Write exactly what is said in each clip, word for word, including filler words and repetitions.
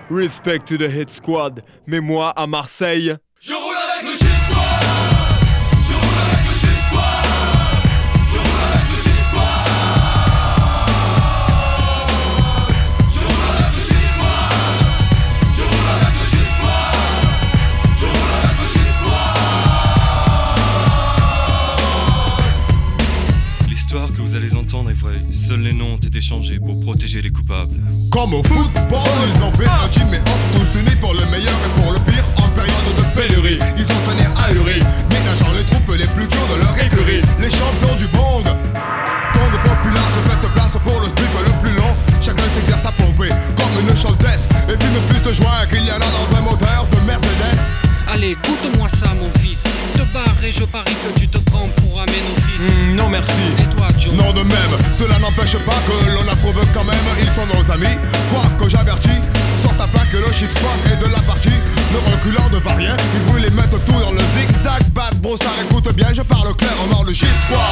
Respect to the hit squad. Mais moi à Marseille, je roule avec le shit squad. Je roule avec le shit squad. Je roule avec le shit squad. Je roule avec le shit squad. Je roule avec le shit squad. Je roule avec le shit squad. L'histoire que vous allez entendre est vraie. Seuls les noms ont été changés pour protéger les coupables. Comme au football, ils ont fait un team et hop, tous unis pour le meilleur et pour le pire en période de pénurie. Ils ont un air ahuri, ménageant les troupes les plus durs de leur écurie. Les champions du monde, tant de populaire se fait place pour le strip le plus long. Chacun s'exerce à pomper comme une choltesse et fume plus de joie qu'il y en a dans un moteur de Mercedes. Allez, écoute-moi ça mon fils. Te barre et je parie que tu te prends pour un ménophis. mmh, non merci. Et toi Joe? Non de même, cela n'empêche pas que l'on approuve quand même. Ils sont nos amis, quoi que j'avertis. Sort ta plaque, le shit squad est de la partie. Ne reculant devant rien, ils brûlent et mettent tout dans le zigzag. Bad bro, ça écoute bien, je parle clair en or le shit squad.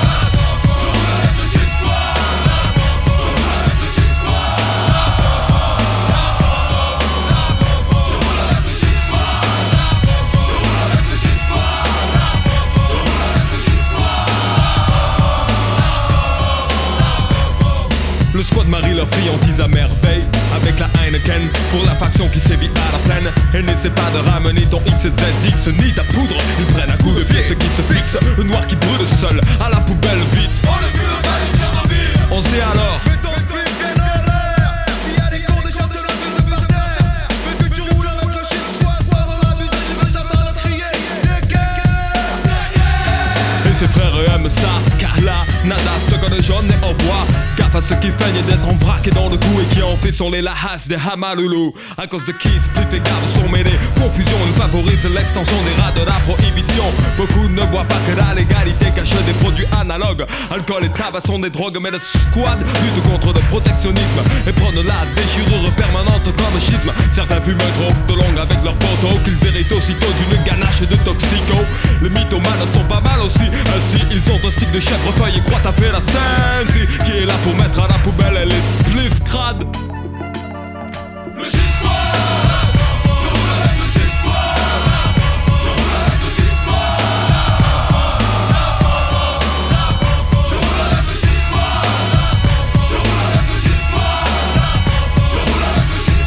Le squad marie leurs friandises à merveille avec la Heineken pour la faction qui sévit à la plaine. Et n'essaie pas de ramener ton X Z X ni ta poudre. Ils prennent un coup de pied ceux qui se fixent. Le noir qui brûle seul à la poubelle vite. On ne fume pas les Tchernobyl. On sait alors. Mets ton pied bien en l'air. S'il y a des cons, déjà de la vie par terre. Mais si tu roules avec le shit squad, sans en abuser, je vais t'entendre crier des guerres. Et ses frères aiment ça, car là, nada, stock de jaune et au bois. Gaffe à ceux qui feignent d'être en vrac et dans le cou et qui en fait sur les lahas des Hamaloulou. À cause de qui Spliff et Gab sont mêlés. Confusion ne favorise l'extension des rats de la prohibition. Beaucoup ne voient pas que la légalité cache des produits analogues. Alcool et tabac sont des drogues, mais le squad lutte contre le protectionnisme et prône la déchirure permanente comme schisme. Certains fument trop de longue avec leurs poteaux qu'ils héritent aussitôt d'une ganache de toxico. Les mythomanes sont pas mal aussi. Ainsi ils ont un stick de chèvrefeuille et croient taper la scène. Qui est là pour mettre à la poubelle les spliffs crades. Le shit squad. Je roule avec le shit squad. Je roule avec le shit squad. Je roule avec le shit squad. Je roule avec le shit squad. Je roule avec le shit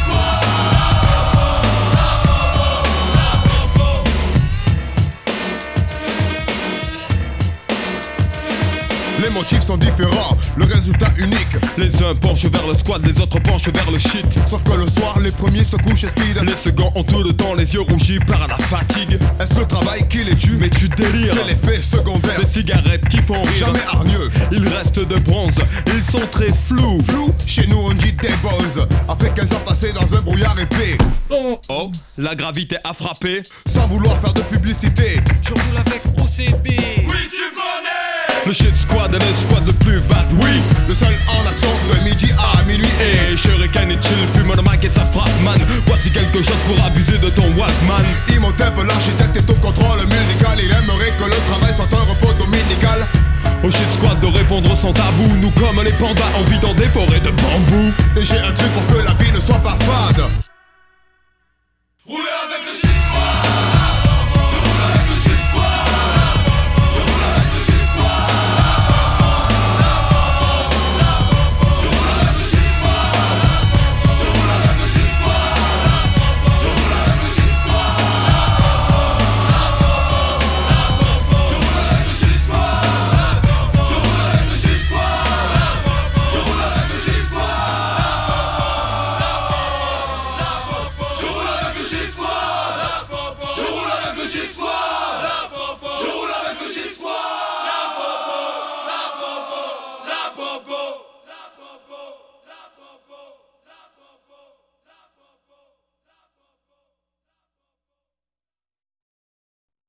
squad. Les motifs sont différents, le résultat unique. Les uns penchent vers le squad, les autres penchent vers le shit. Sauf que le soir, les premiers se couchent et speed. Les seconds ont tout le temps les yeux rougis par la fatigue. Est-ce le travail qui les tue? Mais tu délires. C'est l'effet secondaire. Des cigarettes qui font rire. Jamais hargneux. Ils restent de bronze, ils sont très flous. Flou, chez nous on dit des buzz. Après quinze ans passés dans un brouillard épais. Oh, oh, la gravité a frappé. Sans vouloir faire de publicité. Je roule avec O C B. Oui, tu connais. Le shit squad est le squad le plus bad, oui. Le seul en action de midi à minuit. Et Shuriken et chill fume le mic et ça frappe man. Voici quelque chose pour abuser de ton Walkman. Imhotep, l'architecte est au contrôle musical. Il aimerait que le travail soit un repos dominical. Au shit squad de répondre sans tabou. Nous comme les pandas en vit dans des forêts de bambou. Et j'ai un truc pour que la vie ne soit pas fade.